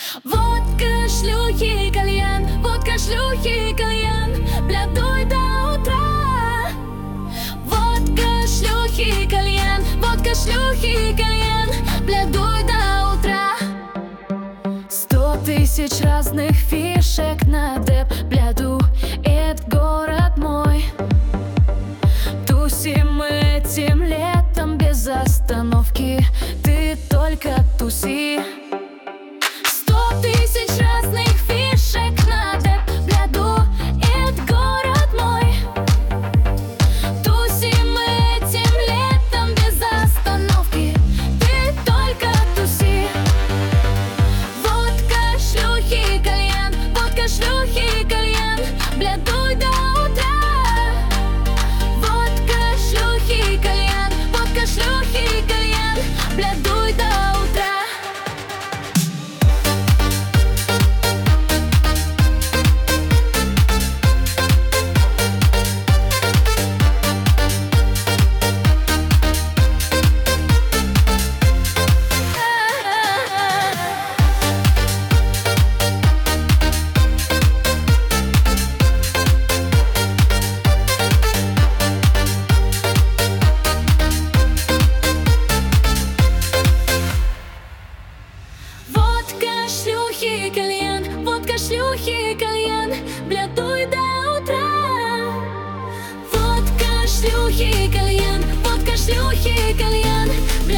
Водка, шлюхи, кальян, водка, шлюхи, кальян, блядуй до утра. Водка, шлюхи, кальян, водка, шлюхи, кальян, блядуй до утра. 100 тысяч разных фишек на деп, бляду, это город мой. Тусим мы этим летом без остановки, ты только туси. 100 тысяч разных фишек на деп, бляду, это город мой. Тусим мы этим летом без остановки, ты только туси. Водка, шлюхи, кальян, водка, шлюхи, кальян, блядуй до утра. Водка, шлюхи, кальян, водка, шлюхи, кальян, блядуй до утра. Водка, шлюхи, кальян, водка, шлюхи, кальян, блядуй до утра. Водка, шлюхи, кальян, водка, шлюхи, кальян,